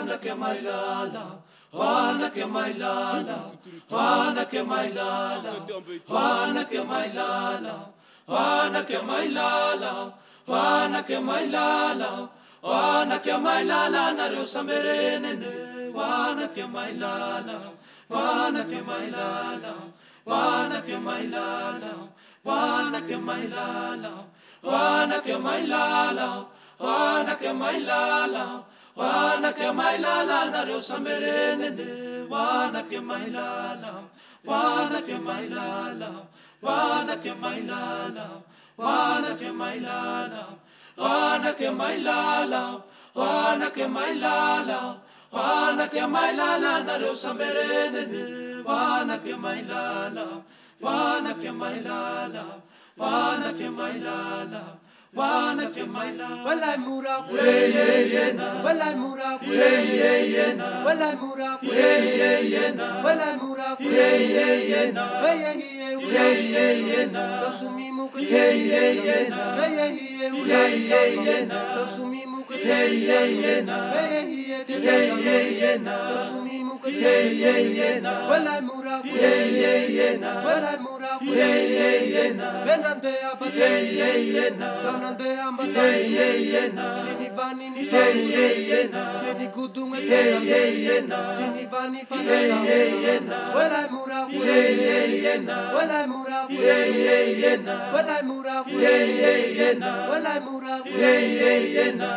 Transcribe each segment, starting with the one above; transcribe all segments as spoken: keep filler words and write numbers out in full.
Wana ke mailala, wana ke mailala, wana ke mailala, wana ke mailala, wana ke mailala, wana ke mailala, wana ke mailala na reo samberene ne, wana ke mailala, wana ke mailala, wana ke mailala, wana ke mailala, wana ke mailala, wana ke mailala, wana ke mailala na reo samberene ne, wana ke mailala, wana ke mailala, wana ke mailala, wana ke mailala, wana ke mailala, wana ke mailala, wana ke mailala na reo samberene ne, wana ke mailala, wana ke mailala, wana ke mailala, wana ke mailala. Walai mura Ye ye ye na, walai mura ye ye ye na, walai mura ye ye ye na, walai mura ye ye ye na, ye ye ye ye ye na, sosumi muke ye ye ye na, ye ye ye ye ye na, sosumi muke ye ye ye na, ye ye ye ye na, sosumi muke ye ye ye na, walai mura ye ye ye na, walai mura ye ye ye na, benande ye abate ye ye na, sanande ye ambate ye ye na, sini vani ni ye ye ye na, kedi kudunge ye ye ye na, sini vani ye fana ye ye na, walai mura ye ye ye na, walai mura ye ye ye na, walai mura ye ye ye na, walai mura ye ye ye na.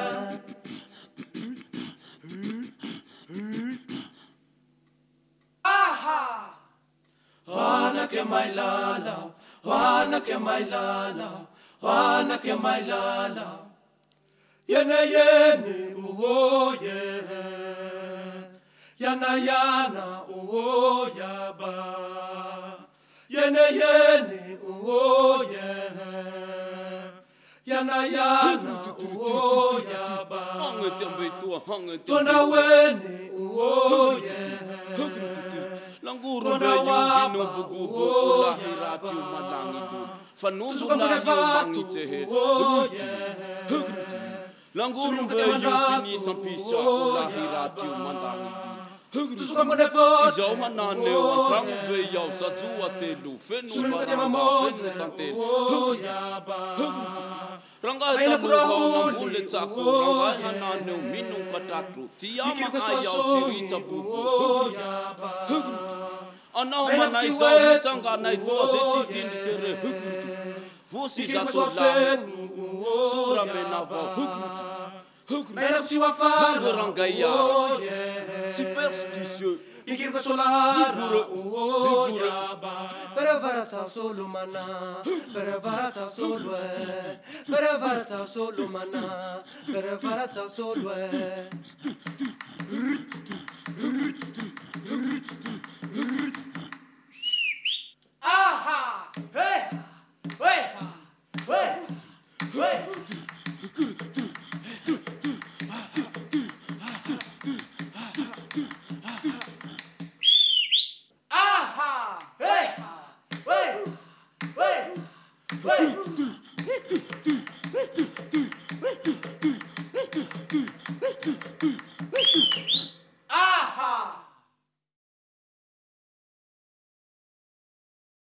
Wana ke mailala, wana ke mailala, wana ke mailala. Yene yene uwo ye, yana yana uwo yaba. Yene yene uwo ye, yana yana uwo yaba. Tona wene uwo ye. Languru be yubino bugu bugu lahirati umalangi du fanulu lahi umangi tehe Languru be yubini sampisa ulahirati umalangi du Izau manane wantrangu be yau sajua telu fenu varanga fenu tantelu Ranga tamu hau nambule taku ranga hanane uminu katatu Tiyama ayau tirita bubu Anau manai zau hitanga nai tua zeti tindi tere hukurutu Vusi zato lahi Sura menava hukurutu Hukurutu Hungurangaya Superstitieux Ikir solara Vigure Vigure Para varata solo mana, para varata solo é, para varata solo mana, para varata solo é. Aha! Hey! Hey! Hey! Hey! Aha! Hey! Hey! Hey! Hey!